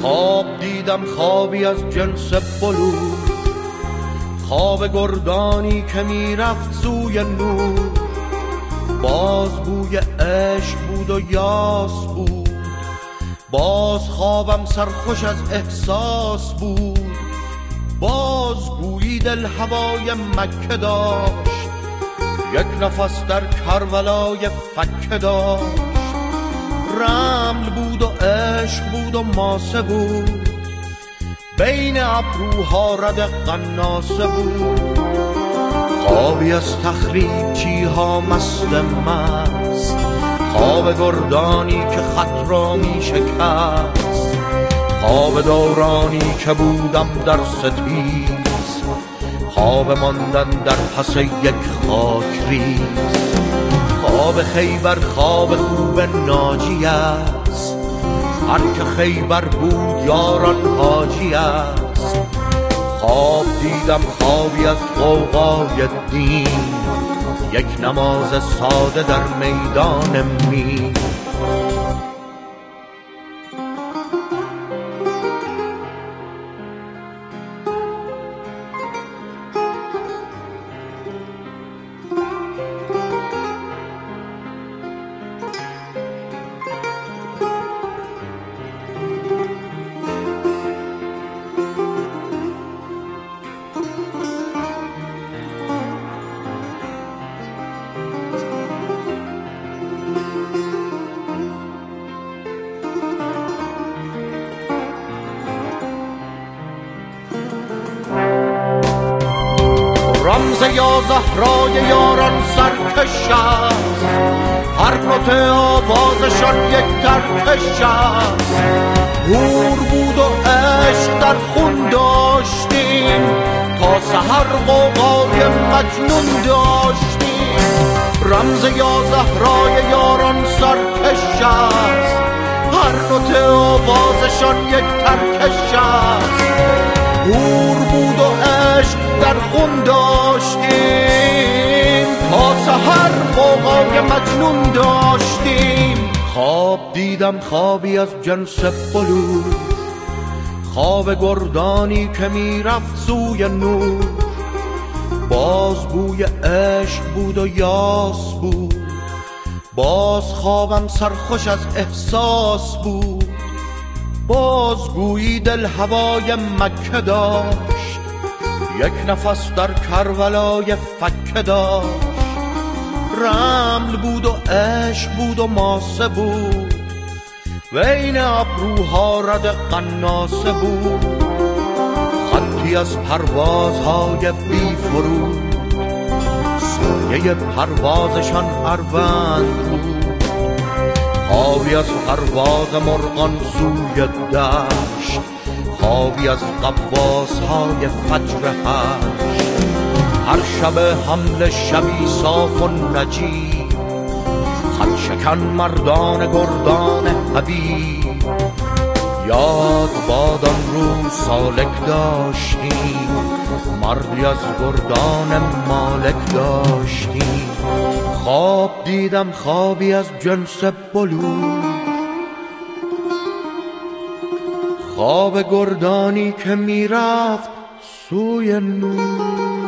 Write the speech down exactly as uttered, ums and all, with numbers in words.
خواب دیدم خوابی از جنس بلور، خواب گردانی که میرفت سوی نور. باز بوی عشق بود و یاس بود، باز خوابم سرخوش از احساس بود. باز گویی دل هوای مکه داشت، یک نفس در کربلای فکه داشت. رمل بود و عشق بود و ماسه بود، بین ابروها رد قناسه بود. خوابی از تخریبچی ها مست مست، خواب گردانی که خط را می شکست. خواب دورانی که بودم در ستیز، خواب ماندن در پس یک خاک ریز. خواب خیبر خواب خوب ناجی است، هر که خیبر بود یاران حاجی است. خواب دیدم خوابی از غوغای دین، یک نماز ساده در میدان مین. رمز یا زهرای یاران سرکش است، هر نوت آوازشان یک ترکش است. نور بود و عشق در خون داشتیم، تا سحر غوغای مجنون داشتیم. رمز یا زهرای یاران سرکش است، هر نوت آوازشان یک ترکش است. نور بود و عشق در خون داشتیم، تا سحر غوغای مجنون داشتیم. خواب دیدم خوابی از جنس بلور، خواب گردانی که میرفت سوی نور. باز بوی عشق بود و یاس بود، باز خوابم سرخوش از احساس بود. باز گویی دل هوای مکه داشت، یک نفس در کربلای فکه داشت. رمل بود و عشق بود و ماسه بود، بین ابروها رد قناسه بود. خطی از پروازهای بی فرود، سایه پروازشان اروند بود. خوابی از پرواز مرغان سوی دشت، خوابی از قواس های فجر هشت. هر شب حمل شبی صاف و نجیب، خط شکن مردان گردان حبیب. یاد باد آن روز سالک داشتیم، مردی از گردان مالک داشتیم. خواب دیدم خوابی از جنس بلور، خواب گردانی که میرفت سوی نور.